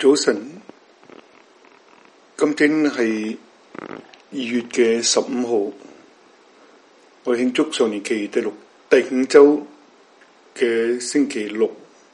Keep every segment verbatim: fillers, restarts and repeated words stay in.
早晨，今天係二月嘅十五號，我慶祝常年期第六第五周嘅星期六。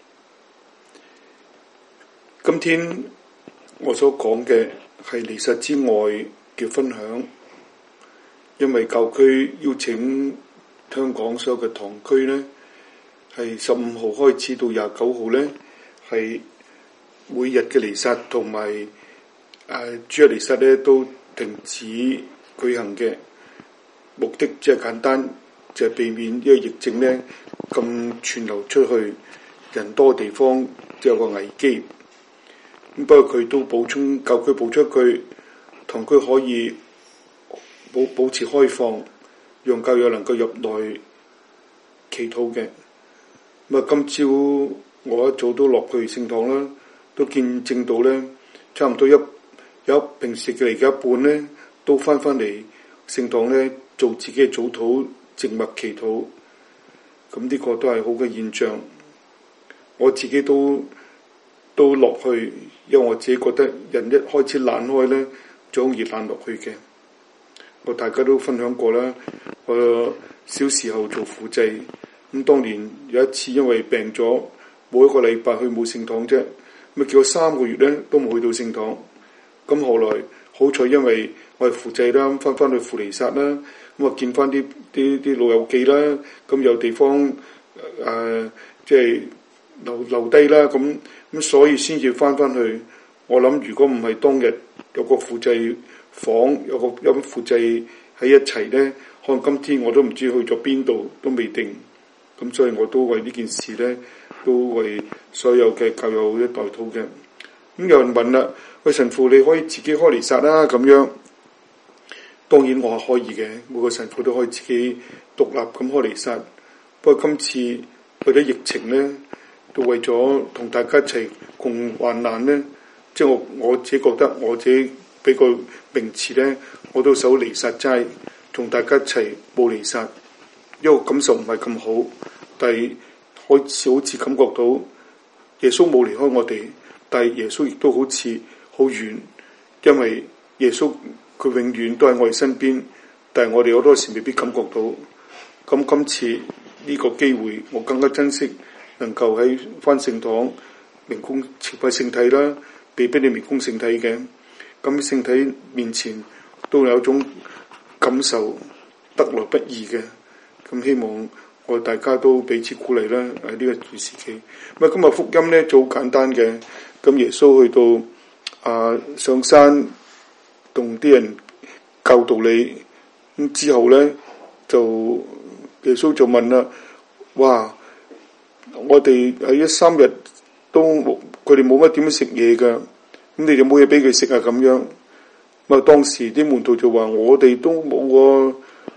今天我所講嘅係彌撒之外嘅分享，因為教區邀請香港所有嘅堂區呢，係十五號開始到廿九號呢，係每日嘅彌撒同埋誒主日彌撒咧都停止舉行嘅，目的只係簡單，就係、是、避免呢個疫症咧咁傳流出去，人多地方就有個危機。咁不過佢都補充教區補出一句，堂區可以保保持開放，讓教友能夠入內祈禱嘅。咁啊，今朝我一早都落去聖堂啦。都見證到咧，差唔多一有平時嘅嚟嘅一半咧，都翻返嚟聖堂咧做自己嘅早禱、靜默祈禱。咁呢個都係好嘅現象。我自己都都落去，因為我自己覺得人一開始懶開咧，就好易懶落去嘅。我大家都分享過啦。我小時候做輔祭，咁當年有一次因為病咗，冇一個禮拜去冇聖堂啫。咪叫我三個月咧都冇去到聖堂，咁後來好彩，因為我係輔祭啦，翻翻去輔彌撒啦，咁啊見翻啲啲啲老友記啦，咁有地方誒即係留留低啦，咁咁所以先至翻翻去。我諗如果唔係當日有個輔祭房，有個有個輔祭喺一齊咧，可能今天我都唔知去咗邊度，都未定。咁所以我都為呢件事咧，都為所有嘅教友一代禱嘅。咁有人問啦，喂，神父你可以自己開彌撒啦咁樣？當然我係可以嘅，每個神父都可以自己獨立咁開彌撒。不過今次為咗疫情咧，都為咗同大家一齊共患難咧，即係我我自己覺得我自己俾個名詞咧，我都守彌撒齋，同大家一齊冇彌撒。因為我感受唔係咁好，但係開始好似感覺到耶穌冇離開我哋，但係耶穌亦都好似好遠，因為耶穌佢永遠都喺我哋身邊，但係我哋好多時未必感覺到。咁今次呢個機會，我更加珍惜，能夠喺返聖堂明供朝拜聖體啦，俾俾你明供聖體嘅。咁喺聖體面前都有一種感受，得來不易嘅。咁希望我大家都彼此鼓勵啦，喺呢個段時期。咁今日福音咧就好簡單嘅。咁耶穌去到啊、呃、上山同啲人教導你，咁之後咧就耶穌就問啦：哇！我哋喺一三日都佢哋冇乜點樣食嘢㗎，咁你哋冇嘢俾佢食啊？咁樣咁啊，當時啲門徒就話：我哋都冇喎。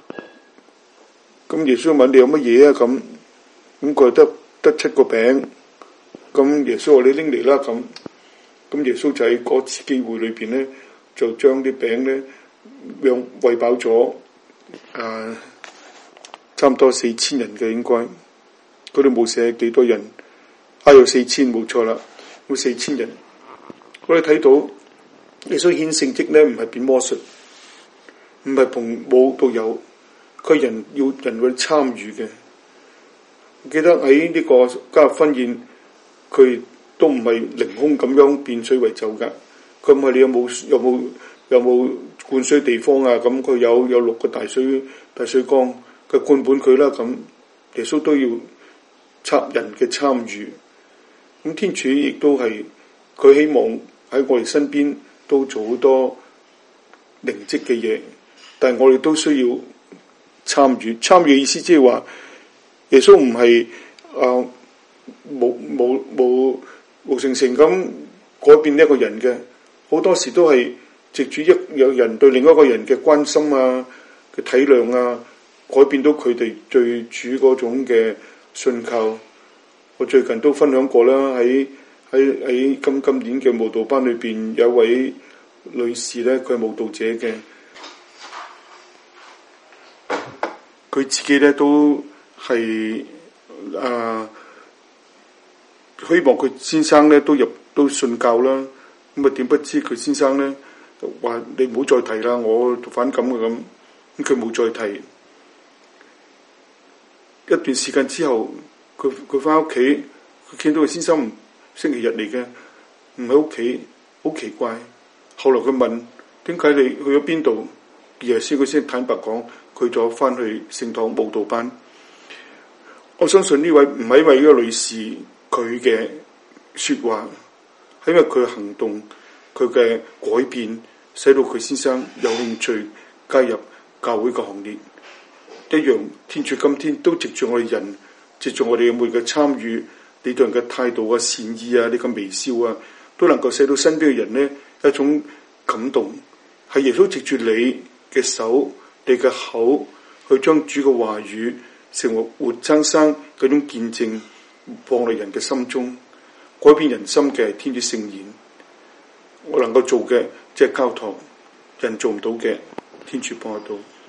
咁耶穌問你有乜嘢啊？咁咁佢得得七個餅，咁耶穌話你拎嚟啦。咁咁耶穌就喺嗰次機會裏邊咧，就將啲餅咧讓餵飽咗啊，差唔多四千人嘅應該，佢哋冇寫幾多人，啊有四千冇錯啦，有四千人。我哋睇到耶穌顯聖蹟咧，唔係變魔術，唔係從冇到有。佢人要人去參與嘅，記得喺呢個加入婚宴，佢都唔係凌空咁樣變水為酒噶。佢問你有冇有冇有冇灌水地方啊？咁佢有有六個大水大水缸，佢灌滿佢啦。咁耶穌都要參人嘅參與。咁天主亦都係佢希望喺我哋身邊都做好多靈蹟嘅嘢，但係我哋都需要參與。參與嘅意思即係話耶穌唔係啊冇冇冇無成成咁改變一個人嘅，好多時都係藉住一有人對另一個人嘅關心啊嘅體諒啊，改變到佢哋對主嗰種嘅信靠。我最近都分享過啦，喺喺喺今今年嘅慕道班裏邊有一位女士咧，佢係慕道者嘅。佢自己咧都係啊，希望佢先生咧都入都信教啦， 咁啊點不知佢先生咧話你唔好再提啦，我反感嘅咁，咁佢冇再提。一段時間之後，佢佢翻屋企，佢見到佢先生星期日嚟嘅，唔喺屋企，好奇怪。後來佢問點解你去咗邊度？耶穌佢先坦白講，佢咗翻去聖堂舞蹈班。我相信呢位唔係因為呢個女士佢嘅說話，係因為佢嘅行動，佢嘅改變，使到佢先生有興趣加入教會嘅行列。一樣，天主今天都藉住我哋人，藉住我哋每個參與，你對人嘅態度啊、善意啊、你嘅微笑啊，都能夠使到身邊嘅人呢一種感動。係耶穌藉住你嘅手、你嘅口，去將主嘅話語成為活生生嗰種見證，放喺人嘅心中，改變人心嘅天主聖言。我能夠做嘅即係交託，人做唔到嘅，天主幫得到。